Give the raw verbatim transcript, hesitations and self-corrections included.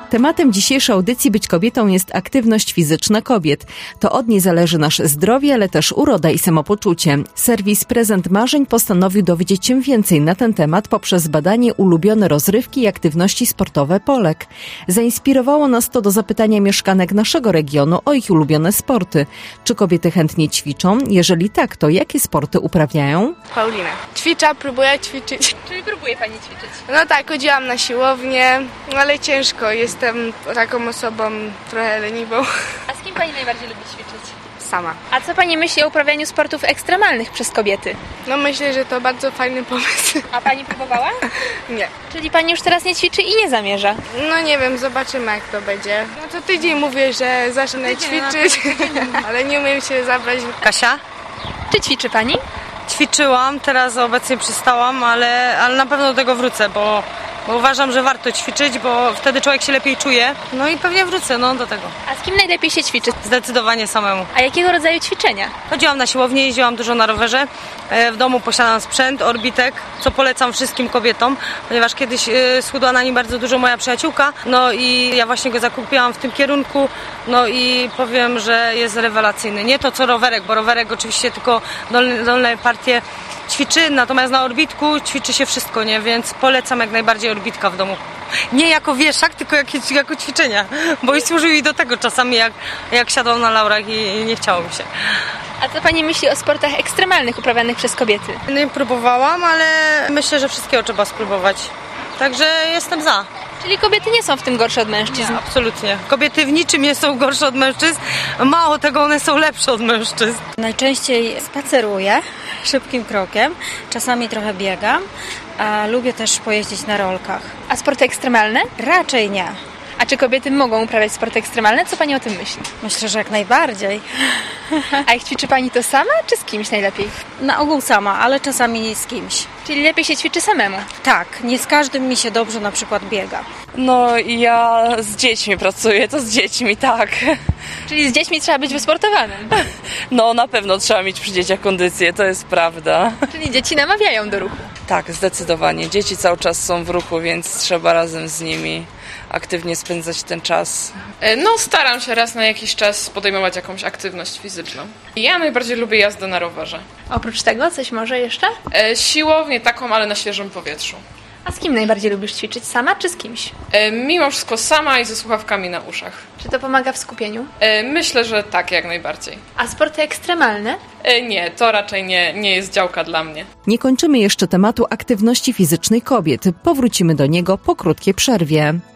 Tematem dzisiejszej audycji Być kobietą jest aktywność fizyczna kobiet. To od niej zależy nasze zdrowie, ale też uroda i samopoczucie. Serwis Prezent Marzeń postanowił dowiedzieć się więcej na ten temat poprzez badanie ulubione rozrywki i aktywności sportowe Polek. Zainspirowało nas to do zapytania mieszkanek naszego regionu o ich ulubione sporty. Czy kobiety chętnie ćwiczą? Jeżeli tak, to jakie sporty uprawiają? Paulina. Ćwicza, próbuję ćwiczyć. Czyli próbuje Pani ćwiczyć? No tak, chodziłam na siłownię, ale ciężko. Jestem taką osobą trochę leniwą. A z kim Pani najbardziej lubi ćwiczyć? Sama. A co Pani myśli o uprawianiu sportów ekstremalnych przez kobiety? No myślę, że to bardzo fajny pomysł. A Pani próbowała? Nie. Czyli Pani już teraz nie ćwiczy i nie zamierza? No nie wiem, zobaczymy jak to będzie. No co tydzień mówię, że zacznę ćwiczyć, ale nie umiem się zabrać. Kasia? Czy ćwiczy Pani? Ćwiczyłam, teraz obecnie przestałam, ale, ale na pewno do tego wrócę, bo, bo uważam, że warto ćwiczyć, bo wtedy człowiek się lepiej czuje. No i pewnie wrócę no, do tego. A z kim najlepiej się ćwiczy? Zdecydowanie samemu. A jakiego rodzaju ćwiczenia? Chodziłam na siłownię, jeździłam dużo na rowerze. W domu posiadam sprzęt, Orbitek, co polecam wszystkim kobietom, ponieważ kiedyś schudła na nim bardzo dużo moja przyjaciółka. No i ja właśnie go zakupiłam w tym kierunku. No i powiem, że jest rewelacyjny. Nie to co rowerek, bo rowerek oczywiście tylko dolne, dolne partie ćwiczy, natomiast na Orbitku ćwiczy się wszystko, nie? Więc polecam jak najbardziej Orbitka w domu. Nie jako wieszak, tylko jak, jako ćwiczenia, bo i służył mi do tego czasami, jak, jak siadłam na laurach i, i nie chciało mi się. A co Pani myśli o sportach ekstremalnych uprawianych przez kobiety? Nie próbowałam, ale myślę, że wszystkiego trzeba spróbować. Także jestem za. Czyli kobiety nie są w tym gorsze od mężczyzn? Nie, absolutnie. Kobiety w niczym nie są gorsze od mężczyzn. Mało tego, one są lepsze od mężczyzn. Najczęściej spaceruję szybkim krokiem, czasami trochę biegam, a lubię też pojeździć na rolkach. A sporty ekstremalne? Raczej nie. A czy kobiety mogą uprawiać sporty ekstremalne? Co Pani o tym myśli? Myślę, że jak najbardziej. A jak ćwiczy Pani to sama, czy z kimś najlepiej? Na ogół sama, ale czasami z kimś. Czyli lepiej się ćwiczy samemu? Tak, nie z każdym mi się dobrze na przykład biega. No ja z dziećmi pracuję, to z dziećmi, tak. Czyli z dziećmi trzeba być wysportowanym? No na pewno trzeba mieć przy dzieciach kondycję, to jest prawda. Czyli dzieci namawiają do ruchu? Tak, zdecydowanie. Dzieci cały czas są w ruchu, więc trzeba razem z nimi aktywnie spędzać ten czas. No staram się raz na jakiś czas podejmować jakąś aktywność fizyczną. Ja najbardziej lubię jazdę na rowerze. Oprócz tego coś może jeszcze? E, siłownię taką, ale na świeżym powietrzu. A z kim najbardziej lubisz ćwiczyć? Sama czy z kimś? E, mimo wszystko sama i ze słuchawkami na uszach. Czy to pomaga w skupieniu? E, myślę, że tak, jak najbardziej. A sporty ekstremalne? E, nie, to raczej nie, nie jest działka dla mnie. Nie kończymy jeszcze tematu aktywności fizycznej kobiet. Powrócimy do niego po krótkiej przerwie.